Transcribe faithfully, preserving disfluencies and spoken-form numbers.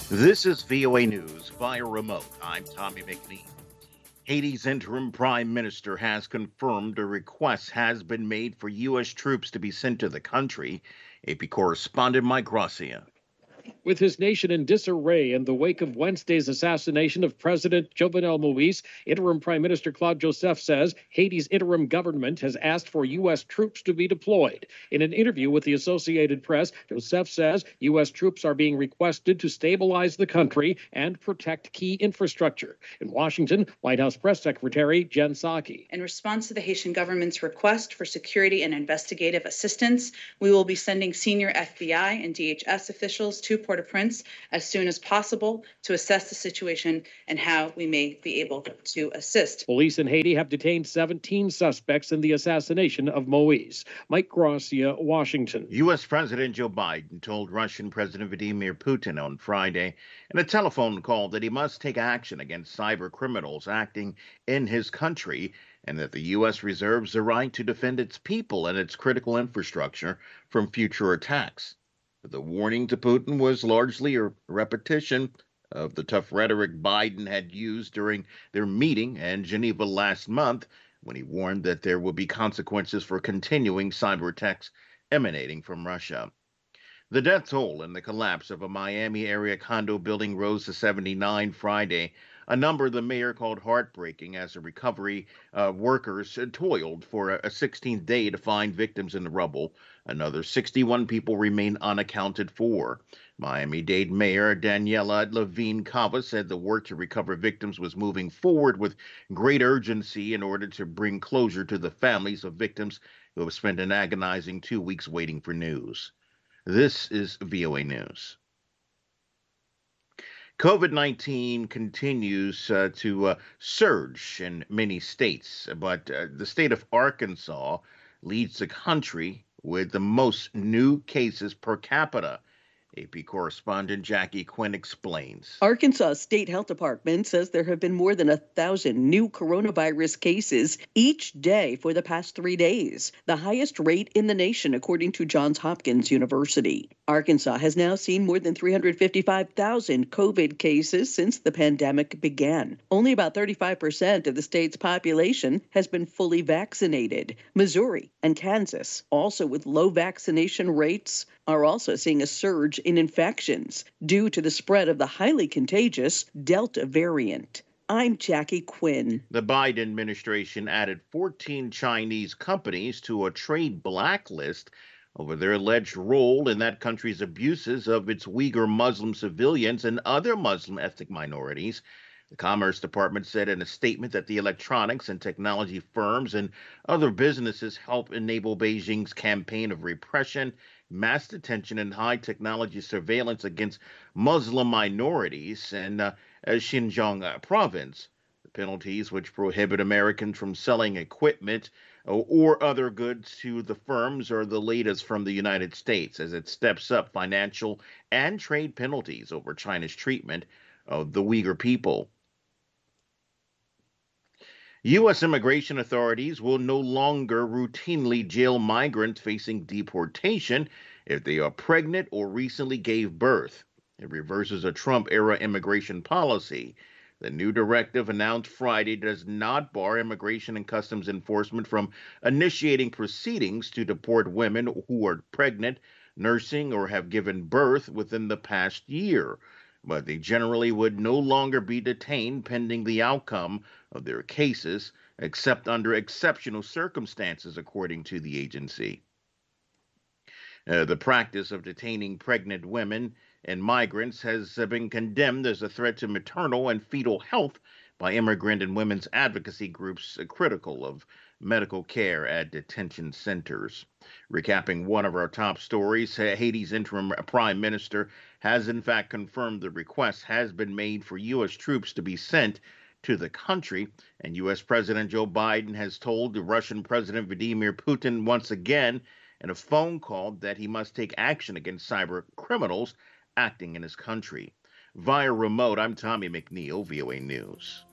This is V O A News via remote. I'm Tommy McNeil. Haiti's interim prime minister has confirmed a request has been made for U S troops to be sent to the country. A P correspondent Mike Gracia. With his nation in disarray in the wake of Wednesday's assassination of President Jovenel Moise, interim Prime Minister Claude Joseph says Haiti's interim government has asked for U S troops to be deployed. In an interview with the Associated Press, Joseph says U S troops are being requested to stabilize the country and protect key infrastructure. In Washington, White House Press Secretary Jen Psaki. In response to the Haitian government's request for security and investigative assistance, we will be sending senior F B I and D H S officials to Port-au-Prince as soon as possible to assess the situation and how we may be able to assist. Police in Haiti have detained seventeen suspects in the assassination of Moise. Mike Gracia, Washington. U S. President Joe Biden told Russian President Vladimir Putin on Friday in a telephone call that he must take action against cyber criminals acting in his country and that the U S reserves the right to defend its people and its critical infrastructure from future attacks. The warning to Putin was largely a repetition of the tough rhetoric Biden had used during their meeting in Geneva last month when he warned that there would be consequences for continuing cyber attacks emanating from Russia. The death toll in the collapse of a Miami area condo building rose to seventy-nine Friday, a number the mayor called heartbreaking as the recovery uh, workers toiled for a sixteenth day to find victims in the rubble. Another sixty-one people remain unaccounted for. Miami-Dade Mayor Daniela Levine Cava said the work to recover victims was moving forward with great urgency in order to bring closure to the families of victims who have spent an agonizing two weeks waiting for news. This is V O A News. COVID nineteen continues uh, to uh, surge in many states, but uh, the state of Arkansas leads the country with the most new cases per capita. A P correspondent Jackie Quinn explains. Arkansas State Health Department says there have been more than a thousand new coronavirus cases each day for the past three days, the highest rate in the nation, according to Johns Hopkins University. Arkansas has now seen more than three hundred fifty-five thousand COVID cases since the pandemic began. Only about thirty-five percent of the state's population has been fully vaccinated. Missouri and Kansas, also with low vaccination rates, are also seeing a surge in infections due to the spread of the highly contagious Delta variant. I'm Jackie Quinn. The Biden administration added fourteen Chinese companies to a trade blacklist over their alleged role in that country's abuses of its Uyghur Muslim civilians and other Muslim ethnic minorities. The Commerce Department said in a statement that the electronics and technology firms and other businesses help enable Beijing's campaign of repression, mass detention, and high technology surveillance against Muslim minorities in uh, Xinjiang uh, province. The penalties, which prohibit Americans from selling equipment or, or other goods to the firms, are the latest from the United States as it steps up financial and trade penalties over China's treatment of the Uyghur people. U S immigration authorities will no longer routinely jail migrants facing deportation if they are pregnant or recently gave birth. It reverses a Trump-era immigration policy. The new directive announced Friday does not bar Immigration and Customs Enforcement from initiating proceedings to deport women who are pregnant, nursing, or have given birth within the past year. But they generally would no longer be detained pending the outcome of their cases, except under exceptional circumstances, according to the agency. Uh, the practice of detaining pregnant women and migrants has uh, been condemned as a threat to maternal and fetal health by immigrant and women's advocacy groups uh, critical of medical care at detention centers. Recapping one of our top stories, Haiti's interim prime minister has in fact confirmed the request has been made for U S troops to be sent to the country, and U S President Joe Biden has told the Russian President Vladimir Putin once again in a phone call that he must take action against cyber criminals acting in his country. Via remote, I'm Tommy McNeil, V O A News.